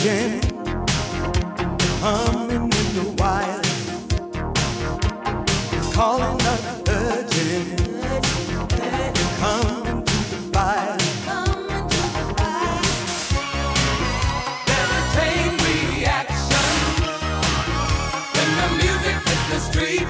urgent, humming in the wires, it's calling us urgent. Come into the fire. There's a chain reaction when the music hits the street.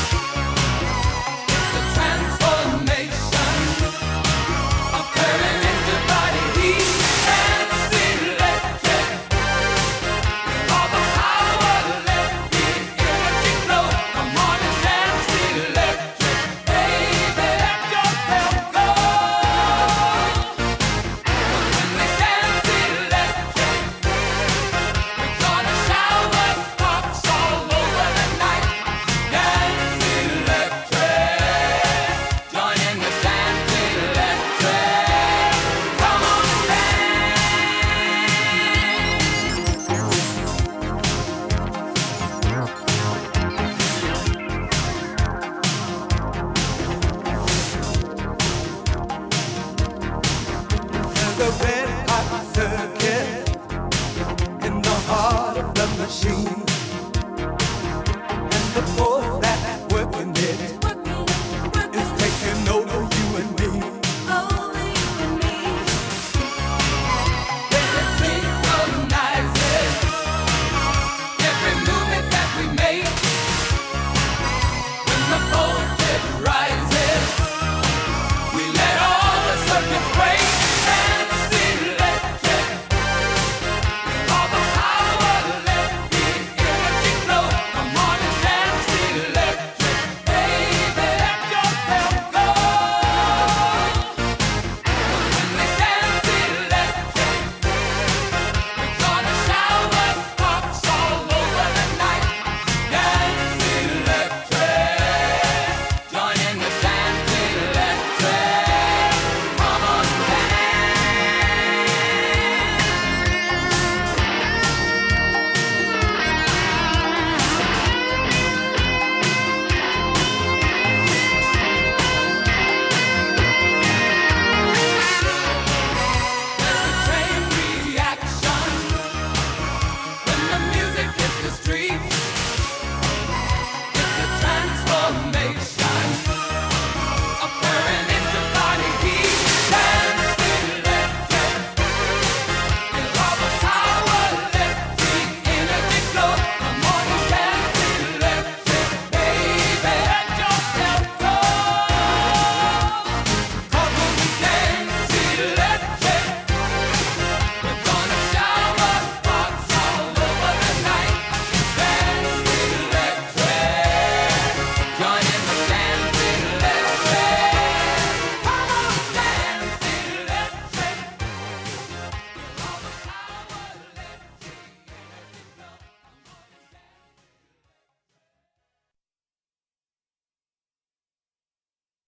It's a transformation occurring into body heat. Dance electric, all the power, let the energy flow. Come on and dance electric, baby, let yourself go. When we dance electric, we're gonna shower sparks all over the night. Dance electric, join in the dance electric. Come on and There's a red hot circuit in the heart of the machine.